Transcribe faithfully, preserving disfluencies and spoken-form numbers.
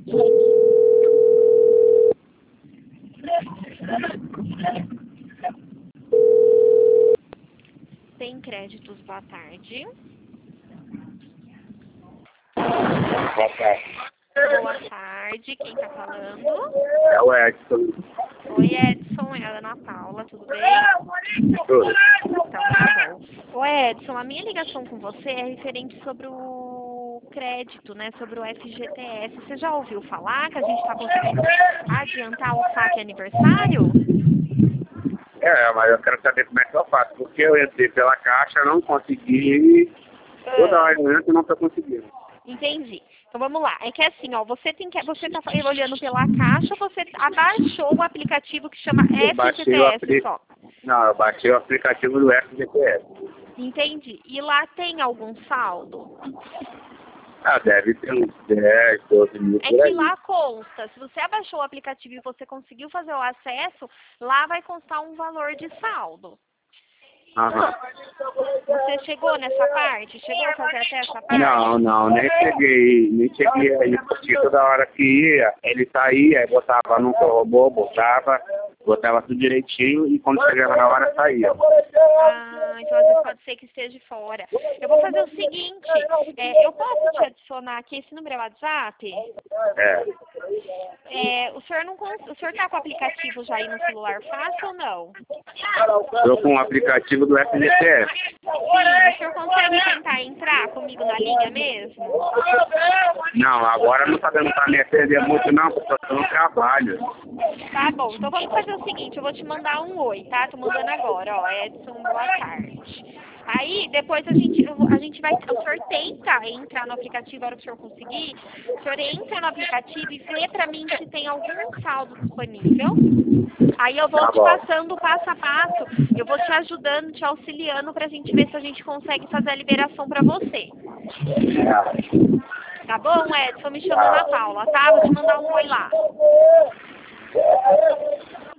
Tem créditos, boa tarde. Boa tarde. Boa tarde, quem tá falando? É o Edson. Oi, Edson, é a Ana Paula, tudo bem? Tudo. Então, tá bom. Ô, Edson, a minha ligação com você é referente sobre o crédito, né, sobre o F G T S. Você já ouviu falar que a gente tá conseguindo adiantar o saque aniversário? É, mas eu quero saber como é que eu faço, porque eu entrei pela caixa, não consegui, toda hora eu entro e não estou conseguindo. Entendi. Então vamos lá. É que assim, ó, você tem que você tá olhando pela caixa, você abaixou o aplicativo que chama Eu baixei o F G T S apli... só. Não, eu baixei o aplicativo do F G T S. Entendi. E lá tem algum saldo? Ah, deve ter uns dez, doze mil É por que aí. lá consta, se você abaixou o aplicativo e você conseguiu fazer o acesso, lá vai constar um valor de saldo. Aham. Você chegou nessa parte? Chegou a fazer até essa parte? Não, não, nem cheguei, nem cheguei aí, porque toda hora que ia, ele saía, aí botava no robô, botava, botava tudo direitinho e quando chegava na hora saía. Ah, então às vezes pode ser que esteja fora. Eu vou fazer o seguinte, é, eu posso te adicionar aqui, esse número é o WhatsApp? É. É, o senhor não cons- o senhor tá com o aplicativo já aí no celular fácil ou não? Estou com o aplicativo do F G T S. Sim, o senhor consegue tentar entrar comigo na linha mesmo? Não, agora não está dando para me atender muito não, porque eu estou no trabalho. Tá bom, então vamos fazer o seguinte, eu vou te mandar um oi, tá? Tô mandando agora, ó, Edson, boa tarde. Aí, depois a gente, eu vou- a gente vai, o senhor tenta entrar no aplicativo, a hora que o senhor conseguir, o senhor entra no aplicativo e vê pra mim se tem algum saldo disponível. Aí eu vou Tá te bom. passando passo a passo, eu vou te ajudando, te auxiliando pra gente ver se a gente consegue fazer a liberação pra você. É. Tá bom, Edson? Me chama Ana Paula, tá? Vou te mandar um oi lá.